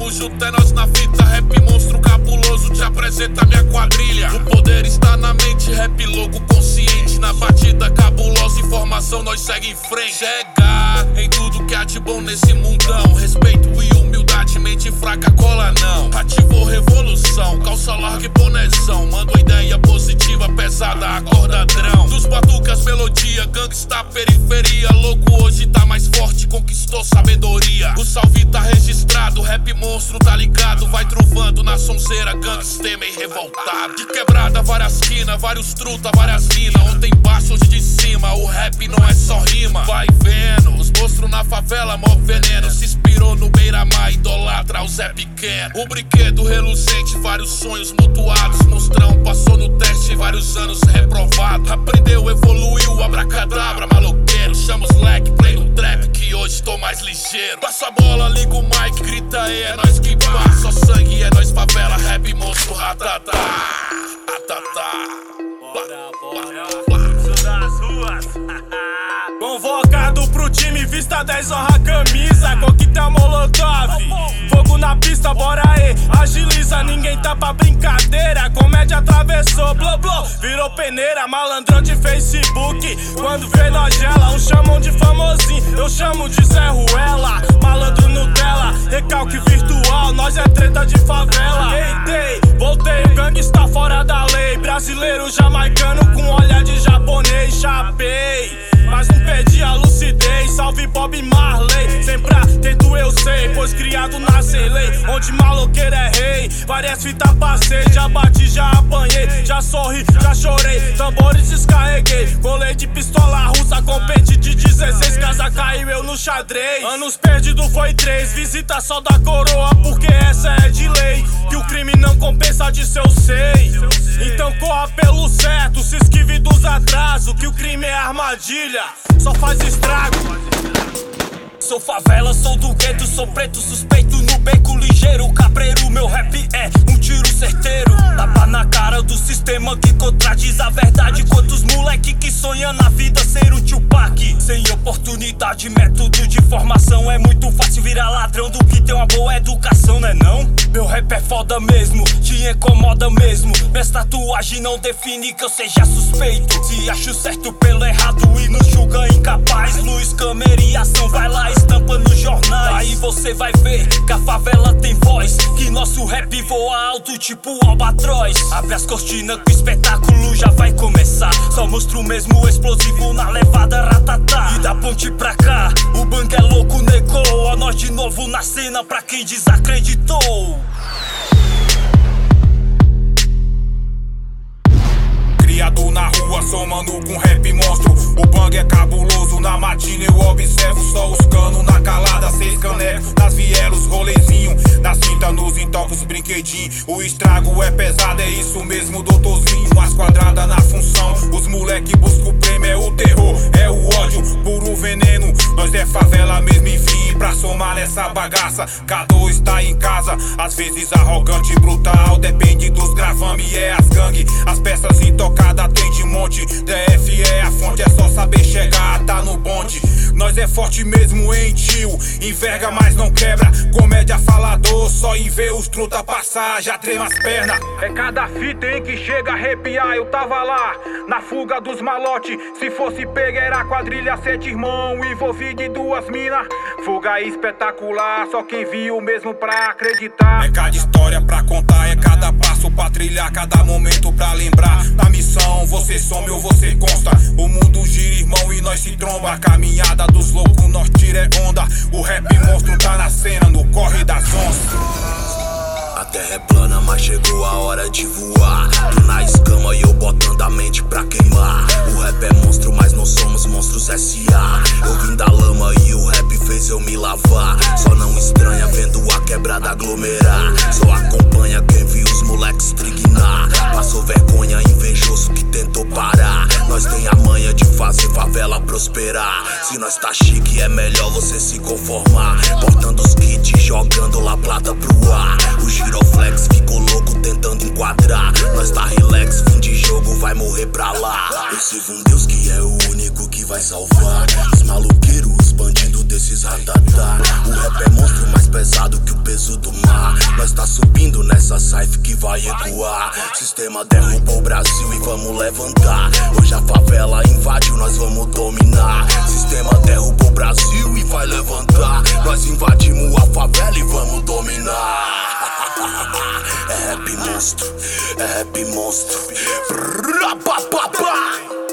tamo junto, é nós na fita. Rap monstro cabuloso, te apresenta minha quadrilha. O poder está na mente, rap louco consciente. Na batida cabulosa, informação nós segue em frente. Chegar em tudo que há de bom nesse mundão. Respeito e humildade, mente fraca cola não. Ativou revolução, calça larga e bonezão. Manda ideia positiva, pesada, acordadrão. Dos batucas, melodia, gangsta, periferia. Louco hoje tá mais forte, conquistou sabedoria. O salve tá registrado, rap monstro tá ligado. Vai truvando na sonzeira, gangsta meio revoltado. De quebrada, várias quinas, vários truta, várias mina. Ontem embaixo, hoje de cima, o rap não é só rima. Vai vendo, os monstros na favela, mó veneno. Se inspirou no Beira-Mar, idolatra o Zé Pequeno. O brinquedo reluzente, vários sonhos mutuados. Monstrão passou no teste, vários anos reprovado. Aprendeu, evoluiu, abracadabra, maloqueiro. Chama os leque, play no trap, que hoje tô mais ligeiro. Passa a bola, liga o mic, grita aí, é nós que pá. Só sangue, é nós favela, rap monstro, ratatá. Ratatá. Das ruas. Convocado pro time, vista 10, honra a camisa. Coquetel molotov, fogo na pista, bora aí. Agiliza, ninguém tá pra brincadeira. Comédia atravessou, blô blô, virou peneira. Malandrão de Facebook, quando vê nós gela. Uns chamam de famosinho, eu chamo de Zé Ruela. Malandro Nutella, recalque virtual. Nós é treta de favela. Deitei, voltei, o gangue está fora da lei. Brasileiro jamaicano com olhar de japonês. Chapei, mas não perdi a lucidez. Salve Bob Marley, sempre atento eu sei, pois criado na lei, onde maloqueiro é rei. Várias fitas passei, já bati, já apanhei. Já sorri, já chorei, tambores descarreguei. Colei de pistola russa com pente de 16. Casa caiu, eu no xadrez. Anos perdido foi 3, visita só da coroa, porque essa é de lei. Que o crime não compensa de seu sei. Então corra pelo certo, se esquive dos atrasos. Que o crime é armadilha, só faz estrago. Sou favela, sou do gueto, sou preto, suspeito no beco ligeiro. Cabreiro, meu rap é um tiro certeiro. Tapa na cara do sistema que contradiz a verdade. Quantos moleque que sonha na vida ser um Tupac. Sem oportunidade, método de formação. É muito fácil virar ladrão do que ter uma boa educação, né não? Meu rap é foda mesmo, te incomoda mesmo. Minha tatuagem não define que eu seja suspeito. Se acho certo pelo errado e não julga incapaz. Luz, câmera e ação, vai lá, estampa nos jornais. Aí você vai ver que a favela tem voz, que nosso rap voa alto tipo albatroz. Abre as cortinas que o espetáculo já vai começar. Só mostro mesmo explosivo na levada ratatá. E da ponte pra cá, o bang é louco, negou. A nós de novo na cena pra quem desacreditou. Criado na rua, somando com rap monstro. O bang é cabuloso, na matina eu observo. Só os canos na calada, 6 canecos nas vielas, rolezinho na cinta, nos intocos, brinquedinho. O estrago é pesado, é isso mesmo, doutorzinho. As quadradas na função, os moleque buscam o prêmio. É o terror, é o ódio, puro veneno. Nós é favela mesmo, enfim, pra somar nessa bagaça. Cada um está em casa, às vezes arrogante e brutal. Depende dos gravame, é as gangue, as peças intocadas tem de monte. DF é a fonte, é só saber chegar, tá no bonde. Nós é forte mesmo, hein, tio. Enverga, mas não quebra. Comédia falador, só em ver os truta passar já trema as pernas. É cada fita, hein, que chega a arrepiar. Eu tava lá, na fuga dos malote. Se fosse pegar era quadrilha, 7 irmão envolvido em 2 mina. Fuga espetacular, só quem viu mesmo pra acreditar. É cada história pra contar, é cada passo pra trilhar, cada momento pra lembrar. Na missão, você some ou você consta. O mundo gira, irmão, e nós se tromba. A caminhada dos loucos, nós tira é onda. O rap monstro tá na cena, no corre das onças. A terra é plana, mas chegou a hora de voar. Tu na escama e eu botando a mente pra queimar. O rap é monstro, mas não somos monstros S.A. Eu vim da lama e o rap fez eu me lavar. Só não estranha vendo a quebrada aglomerar. Só acompanha quem viu os moleques trignar. Passou vergonha, invejoso que tentou parar. Nós tem a manha de fazer favela prosperar. Se nós tá chique é melhor você se conformar. Portando os kits, jogando La Plata pro ar. O giroflex ficou louco tentando enquadrar. Nós tá relax, fim de jogo vai morrer pra lá. Eu sirvo um Deus que é o único que vai salvar. Os maloqueiros, os bandidos desses ratatá. O rap é monstro mais pesado que o peso do mar. Nós tá subindo nessa safe que vai ecoar. Sistema derrubou o Brasil e vamos levantar. Hoje a favela invadiu, nós vamos dominar. Sistema derrubou o Brasil e vai levantar. Nós invadimos a favela e vamos dominar. É rap monstro, é rap monstro.